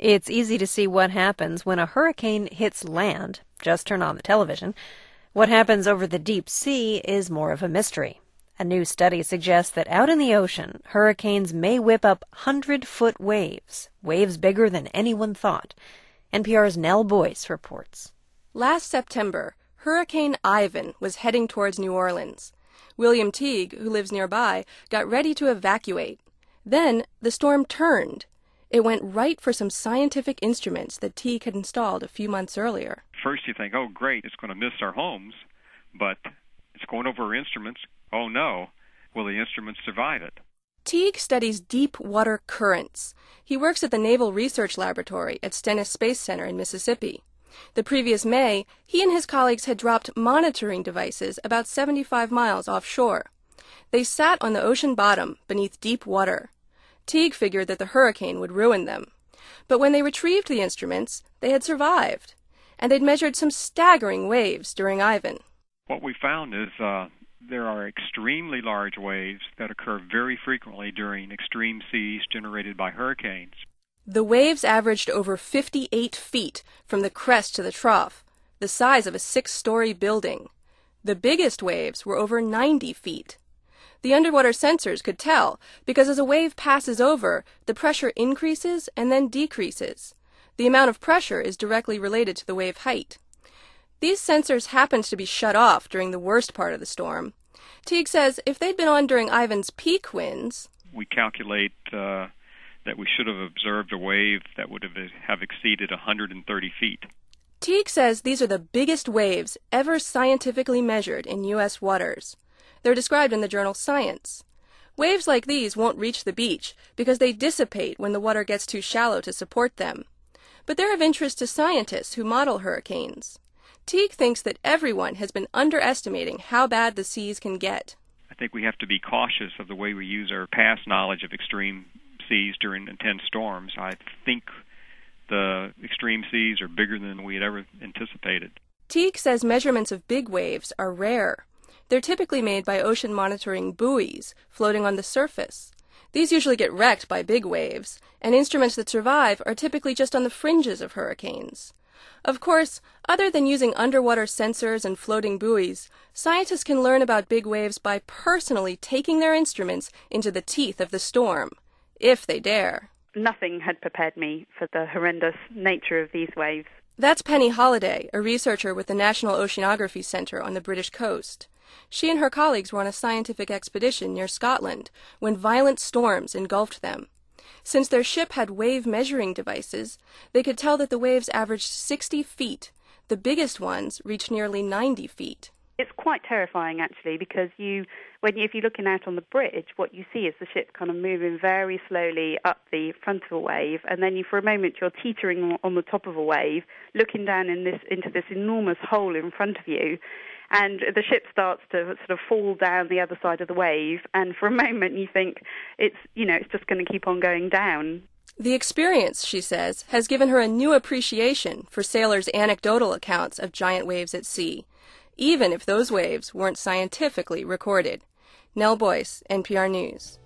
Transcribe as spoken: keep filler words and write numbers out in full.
It's easy to see what happens when a hurricane hits land. Just turn on the television. What happens over the deep sea is more of a mystery. A new study suggests that out in the ocean, hurricanes may whip up hundred-foot waves, waves bigger than anyone thought. N P R's Nell Boyce reports. Last September, Hurricane Ivan was heading towards New Orleans. William Teague, who lives nearby, got ready to evacuate. Then the storm turned. It went right for some scientific instruments that Teague had installed a few months earlier. First you think, oh great, it's going to miss our homes, but it's going over our instruments. Oh no, will the instruments survive it? Teague studies deep water currents. He works at the Naval Research Laboratory at Stennis Space Center in Mississippi. The previous May, he and his colleagues had dropped monitoring devices about seventy-five miles offshore. They sat on the ocean bottom beneath deep water. Teague figured that the hurricane would ruin them. But when they retrieved the instruments, they had survived, and they'd measured some staggering waves during Ivan. What we found is uh, there are extremely large waves that occur very frequently during extreme seas generated by hurricanes. The waves averaged over fifty-eight feet from the crest to the trough, the size of a six-story building. The biggest waves were over ninety feet. The underwater sensors could tell because as a wave passes over, the pressure increases and then decreases. The amount of pressure is directly related to the wave height. These sensors happened to be shut off during the worst part of the storm. Teague says if they'd been on during Ivan's peak winds... We calculate uh, that we should have observed a wave that would have, have exceeded one hundred thirty feet. Teague says these are the biggest waves ever scientifically measured in U S waters. They're described in the journal Science. Waves like these won't reach the beach because they dissipate when the water gets too shallow to support them. But they're of interest to scientists who model hurricanes. Teague thinks that everyone has been underestimating how bad the seas can get. I think we have to be cautious of the way we use our past knowledge of extreme seas during intense storms. I think the extreme seas are bigger than we had ever anticipated. Teague says measurements of big waves are rare. They're typically made by ocean monitoring buoys floating on the surface. These usually get wrecked by big waves, and instruments that survive are typically just on the fringes of hurricanes. Of course, other than using underwater sensors and floating buoys, scientists can learn about big waves by personally taking their instruments into the teeth of the storm, if they dare. Nothing had prepared me for the horrendous nature of these waves. That's Penny Holliday, a researcher with the National Oceanography Centre on the British coast. She and her colleagues were on a scientific expedition near Scotland when violent storms engulfed them. Since their ship had wave measuring devices, they could tell that the waves averaged sixty feet. The biggest ones reached nearly ninety feet. It's quite terrifying, actually, because you, when you, if you're looking out on the bridge, what you see is the ship kind of moving very slowly up the front of a wave, and then you, for a moment, you're teetering on the top of a wave, looking down in this into this enormous hole in front of you. And the ship starts to sort of fall down the other side of the wave, and for a moment you think it's, you know, it's just going to keep on going down. The experience, she says, has given her a new appreciation for sailors' anecdotal accounts of giant waves at sea, even if those waves weren't scientifically recorded. Nell Boyce, N P R News.